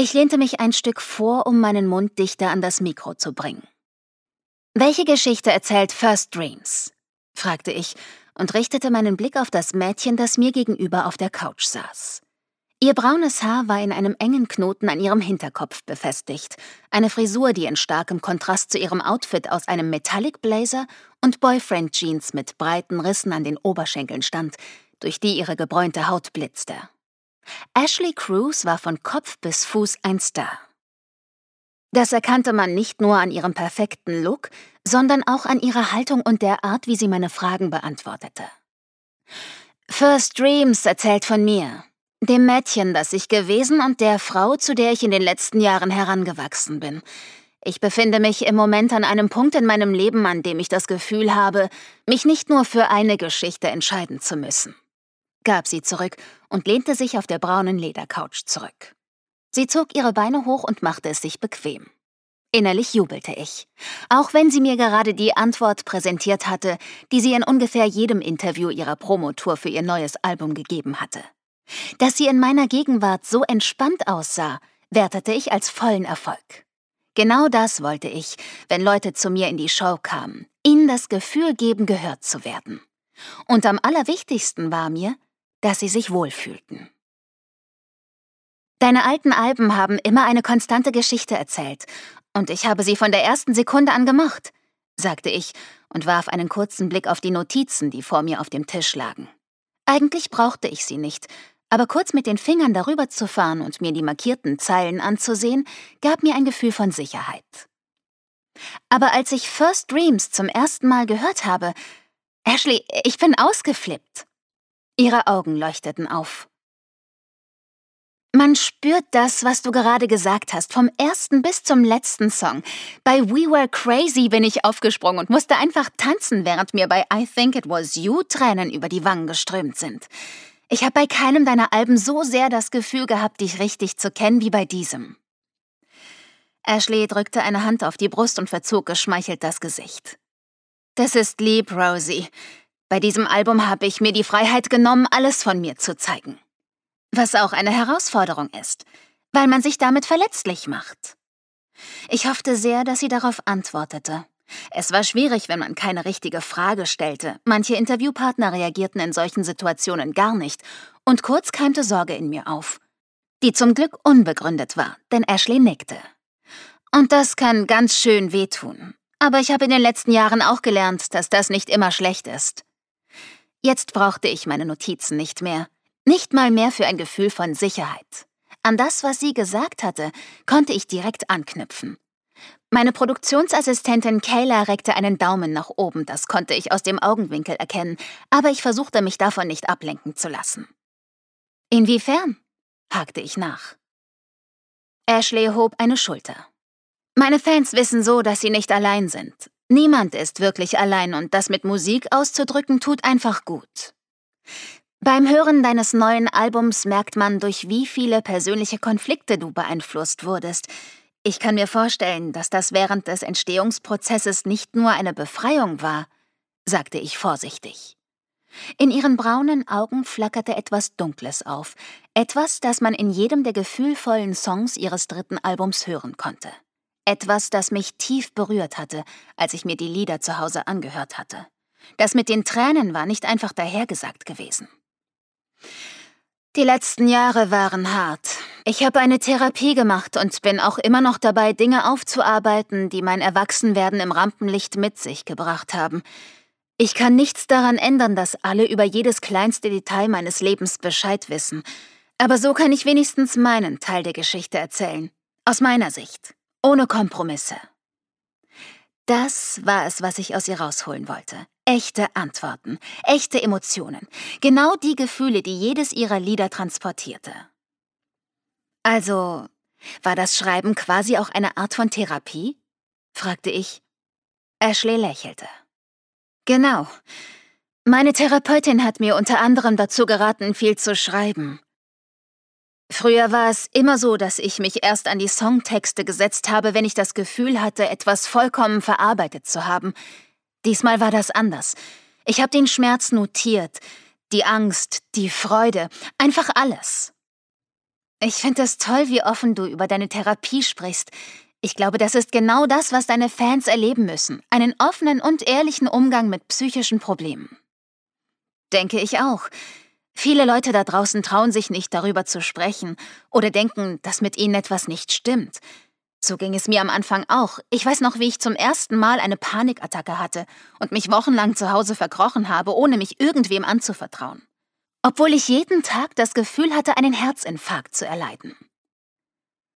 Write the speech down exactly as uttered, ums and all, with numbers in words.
Ich lehnte mich ein Stück vor, um meinen Mund dichter an das Mikro zu bringen. »Welche Geschichte erzählt First Dreams?« fragte ich und richtete meinen Blick auf das Mädchen, das mir gegenüber auf der Couch saß. Ihr braunes Haar war in einem engen Knoten an ihrem Hinterkopf befestigt, eine Frisur, die in starkem Kontrast zu ihrem Outfit aus einem Metallic Blazer und Boyfriend Jeans mit breiten Rissen an den Oberschenkeln stand, durch die ihre gebräunte Haut blitzte. Ashley Cruz war von Kopf bis Fuß ein Star. Das erkannte man nicht nur an ihrem perfekten Look, sondern auch an ihrer Haltung und der Art, wie sie meine Fragen beantwortete. First Dreams erzählt von mir, dem Mädchen, das ich gewesen und der Frau, zu der ich in den letzten Jahren herangewachsen bin. Ich befinde mich im Moment an einem Punkt in meinem Leben, an dem ich das Gefühl habe, mich nicht nur für eine Geschichte entscheiden zu müssen, gab sie zurück und lehnte sich auf der braunen Ledercouch zurück. Sie zog ihre Beine hoch und machte es sich bequem. Innerlich jubelte ich, auch wenn sie mir gerade die Antwort präsentiert hatte, die sie in ungefähr jedem Interview ihrer Promotour für ihr neues Album gegeben hatte. Dass sie in meiner Gegenwart so entspannt aussah, wertete ich als vollen Erfolg. Genau das wollte ich, wenn Leute zu mir in die Show kamen, ihnen das Gefühl geben, gehört zu werden. Und am allerwichtigsten war mir, dass sie sich wohlfühlten. Deine alten Alben haben immer eine konstante Geschichte erzählt, und ich habe sie von der ersten Sekunde an gemocht, sagte ich und warf einen kurzen Blick auf die Notizen, die vor mir auf dem Tisch lagen. Eigentlich brauchte ich sie nicht, aber kurz mit den Fingern darüber zu fahren und mir die markierten Zeilen anzusehen, gab mir ein Gefühl von Sicherheit. Aber als ich First Dreams zum ersten Mal gehört habe, Ashley, ich bin ausgeflippt. Ihre Augen leuchteten auf. Man spürt das, was du gerade gesagt hast, vom ersten bis zum letzten Song. Bei We Were Crazy bin ich aufgesprungen und musste einfach tanzen, während mir bei I Think It Was You Tränen über die Wangen geströmt sind. Ich habe bei keinem deiner Alben so sehr das Gefühl gehabt, dich richtig zu kennen, wie bei diesem. Ashley drückte eine Hand auf die Brust und verzog geschmeichelt das Gesicht. Das ist lieb, Rosie. Bei diesem Album habe ich mir die Freiheit genommen, alles von mir zu zeigen. Was auch eine Herausforderung ist, weil man sich damit verletzlich macht. Ich hoffte sehr, dass sie darauf antwortete. Es war schwierig, wenn man keine richtige Frage stellte. Manche Interviewpartner reagierten in solchen Situationen gar nicht. Und kurz keimte Sorge in mir auf, die zum Glück unbegründet war, denn Ashley nickte. Und das kann ganz schön wehtun. Aber ich habe in den letzten Jahren auch gelernt, dass das nicht immer schlecht ist. Jetzt brauchte ich meine Notizen nicht mehr. Nicht mal mehr für ein Gefühl von Sicherheit. An das, was sie gesagt hatte, konnte ich direkt anknüpfen. Meine Produktionsassistentin Kayla reckte einen Daumen nach oben, das konnte ich aus dem Augenwinkel erkennen, aber ich versuchte mich davon nicht ablenken zu lassen. Inwiefern? Hakte ich nach. Ashley hob eine Schulter. Meine Fans wissen so, dass sie nicht allein sind. Niemand ist wirklich allein und das mit Musik auszudrücken tut einfach gut. Beim Hören deines neuen Albums merkt man, durch wie viele persönliche Konflikte du beeinflusst wurdest. Ich kann mir vorstellen, dass das während des Entstehungsprozesses nicht nur eine Befreiung war, sagte ich vorsichtig. In ihren braunen Augen flackerte etwas Dunkles auf, etwas, das man in jedem der gefühlvollen Songs ihres dritten Albums hören konnte. Etwas, das mich tief berührt hatte, als ich mir die Lieder zu Hause angehört hatte. Das mit den Tränen war nicht einfach dahergesagt gewesen. Die letzten Jahre waren hart. Ich habe eine Therapie gemacht und bin auch immer noch dabei, Dinge aufzuarbeiten, die mein Erwachsenwerden im Rampenlicht mit sich gebracht haben. Ich kann nichts daran ändern, dass alle über jedes kleinste Detail meines Lebens Bescheid wissen. Aber so kann ich wenigstens meinen Teil der Geschichte erzählen. Aus meiner Sicht. Ohne Kompromisse. Das war es, was ich aus ihr rausholen wollte. Echte Antworten, echte Emotionen. Genau die Gefühle, die jedes ihrer Lieder transportierte. Also, war das Schreiben quasi auch eine Art von Therapie? Fragte ich. Ashley lächelte. Genau. Meine Therapeutin hat mir unter anderem dazu geraten, viel zu schreiben. Früher war es immer so, dass ich mich erst an die Songtexte gesetzt habe, wenn ich das Gefühl hatte, etwas vollkommen verarbeitet zu haben. Diesmal war das anders. Ich habe den Schmerz notiert, die Angst, die Freude, einfach alles. Ich finde es toll, wie offen du über deine Therapie sprichst. Ich glaube, das ist genau das, was deine Fans erleben müssen. Einen offenen und ehrlichen Umgang mit psychischen Problemen. Denke ich auch. Viele Leute da draußen trauen sich nicht, darüber zu sprechen oder denken, dass mit ihnen etwas nicht stimmt. So ging es mir am Anfang auch. Ich weiß noch, wie ich zum ersten Mal eine Panikattacke hatte und mich wochenlang zu Hause verkrochen habe, ohne mich irgendwem anzuvertrauen. Obwohl ich jeden Tag das Gefühl hatte, einen Herzinfarkt zu erleiden.